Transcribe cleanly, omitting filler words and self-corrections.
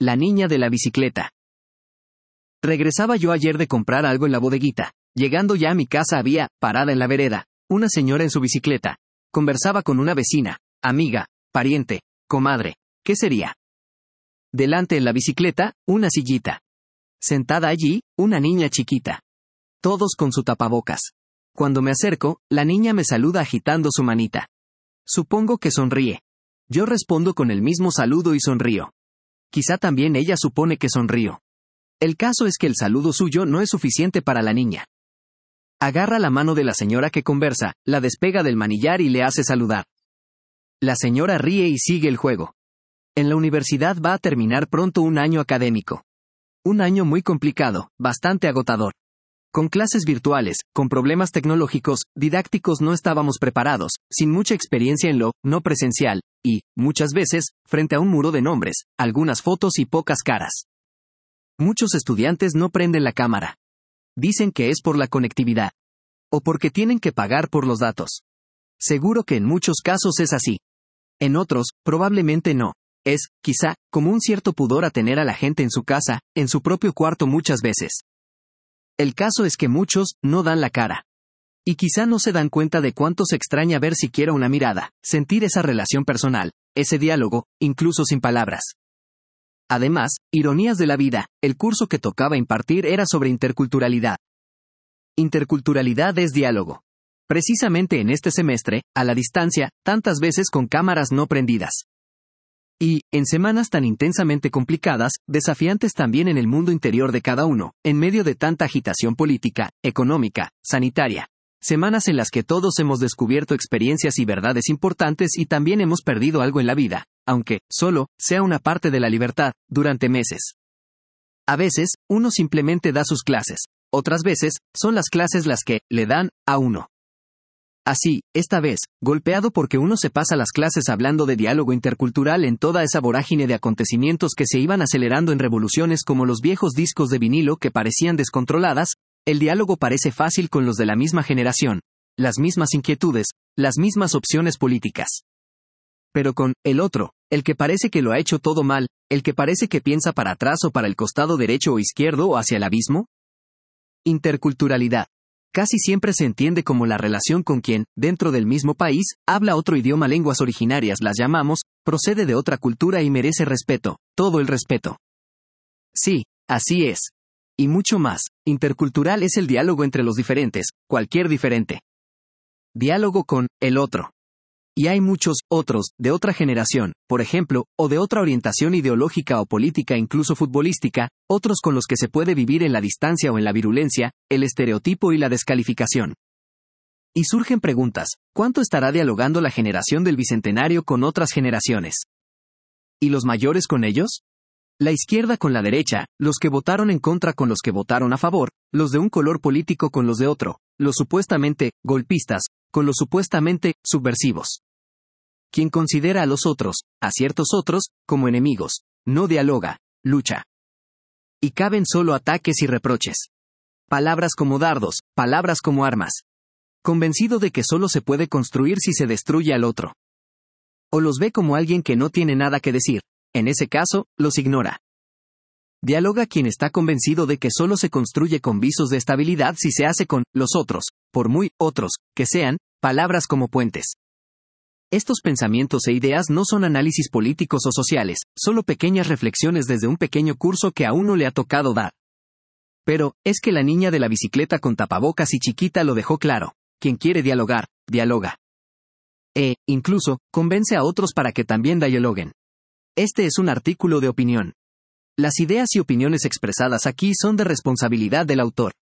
La niña de la bicicleta. Regresaba yo ayer de comprar algo en la bodeguita. Llegando ya a mi casa había, parada en la vereda, una señora en su bicicleta. Conversaba con una vecina, amiga, pariente, comadre. ¿Qué sería? Delante en la bicicleta, una sillita. Sentada allí, una niña chiquita. Todos con su tapabocas. Cuando me acerco, la niña me saluda agitando su manita. Supongo que sonríe. Yo respondo con el mismo saludo y sonrío. Quizá también ella supone que sonrío. El caso es que el saludo suyo no es suficiente para la niña. Agarra la mano de la señora que conversa, la despega del manillar y le hace saludar. La señora ríe y sigue el juego. En la universidad va a terminar pronto un año académico. Un año muy complicado, bastante agotador. Con clases virtuales, con problemas tecnológicos, didácticos no estábamos preparados, sin mucha experiencia en lo no presencial, y, muchas veces, frente a un muro de nombres, algunas fotos y pocas caras. Muchos estudiantes no prenden la cámara. Dicen que es por la conectividad. O porque tienen que pagar por los datos. Seguro que en muchos casos es así. En otros, probablemente no. Es, quizá, como un cierto pudor a tener a la gente en su casa, en su propio cuarto muchas veces. El caso es que muchos no dan la cara. Y quizá no se dan cuenta de cuánto se extraña ver siquiera una mirada, sentir esa relación personal, ese diálogo, incluso sin palabras. Además, ironías de la vida, el curso que tocaba impartir era sobre interculturalidad. Interculturalidad es diálogo. Precisamente en este semestre, a la distancia, tantas veces con cámaras no prendidas. Y, en semanas tan intensamente complicadas, desafiantes también en el mundo interior de cada uno, en medio de tanta agitación política, económica, sanitaria. Semanas en las que todos hemos descubierto experiencias y verdades importantes y también hemos perdido algo en la vida, aunque, solo, sea una parte de la libertad, durante meses. A veces, uno simplemente da sus clases. Otras veces, son las clases las que le dan a uno. Así, esta vez, golpeado porque uno se pasa las clases hablando de diálogo intercultural en toda esa vorágine de acontecimientos que se iban acelerando en revoluciones como los viejos discos de vinilo que parecían descontroladas, el diálogo parece fácil con los de la misma generación, las mismas inquietudes, las mismas opciones políticas. Pero con el otro, el que parece que lo ha hecho todo mal, el que parece que piensa para atrás o para el costado derecho o izquierdo o hacia el abismo. Interculturalidad. Casi siempre se entiende como la relación con quien, dentro del mismo país, habla otro idioma, lenguas originarias las llamamos, procede de otra cultura y merece respeto, todo el respeto. Sí, así es. Y mucho más, intercultural es el diálogo entre los diferentes, cualquier diferente. Diálogo con el otro. Y hay muchos otros, de otra generación, por ejemplo, o de otra orientación ideológica o política, incluso futbolística, otros con los que se puede vivir en la distancia o en la virulencia, el estereotipo y la descalificación. Y surgen preguntas, ¿cuánto estará dialogando la generación del bicentenario con otras generaciones? ¿Y los mayores con ellos? La izquierda con la derecha, los que votaron en contra con los que votaron a favor, los de un color político con los de otro, los supuestamente golpistas, con los supuestamente subversivos. Quien considera a los otros, a ciertos otros, como enemigos, no dialoga, lucha. Y caben solo ataques y reproches. Palabras como dardos, palabras como armas. Convencido de que solo se puede construir si se destruye al otro. O los ve como alguien que no tiene nada que decir, en ese caso, los ignora. Dialoga quien está convencido de que solo se construye con visos de estabilidad si se hace con los otros, por muy otros que sean, palabras como puentes. Estos pensamientos e ideas no son análisis políticos o sociales, solo pequeñas reflexiones desde un pequeño curso que a uno le ha tocado dar. Pero, es que la niña de la bicicleta con tapabocas y chiquita lo dejó claro. Quien quiere dialogar, dialoga. Incluso, convence a otros para que también dialoguen. Este es un artículo de opinión. Las ideas y opiniones expresadas aquí son de responsabilidad del autor.